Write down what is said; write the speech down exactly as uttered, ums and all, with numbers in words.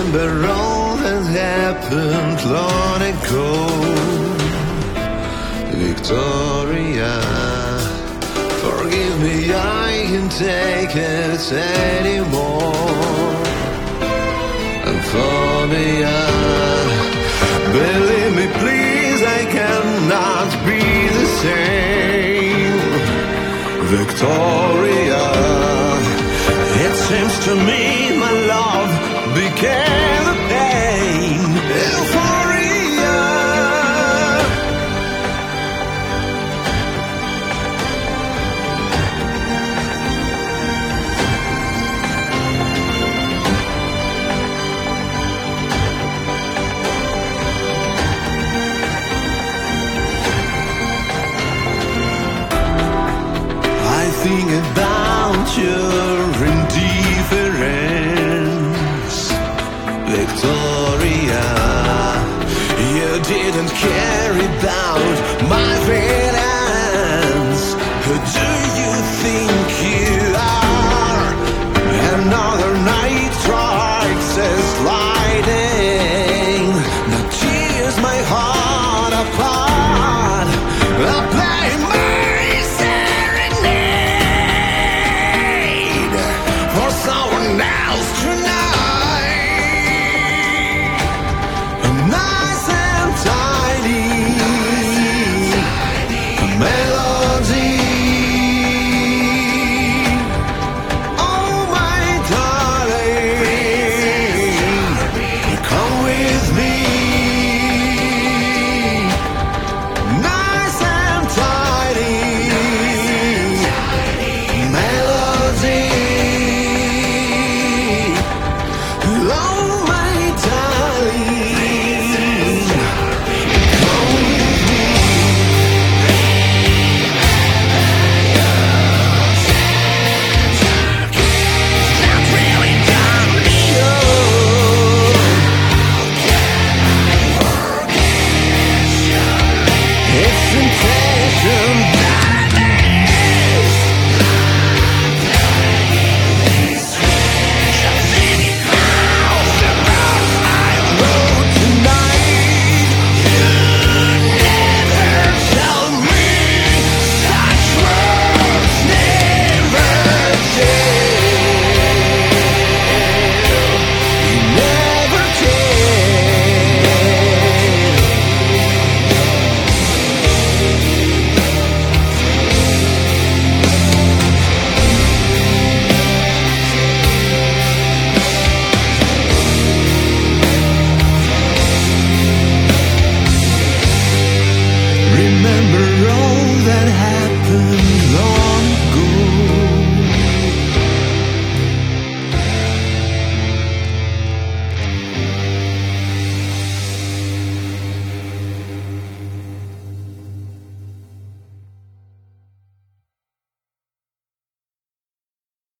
Remember all that happened long ago, Victoria. Forgive me, I can't take it anymore. Euphoria, believe me please, I cannot be the same. Victoria, it seems to me my love became the pain. Euphoria, I think about your indifference, Victoria. You didn't care about my feelings. Who do you think you are? Another night strikes as lightning that tears my heart apart. I play my serenade for someone else tonight. Nice and tidy, melody. Oh my darling, come with me. Nice and tidy, melody. Oh my darling, come with me. Not really done me. It's intention madness. Road tonight. You never tell me such words never tell. You never Remember all that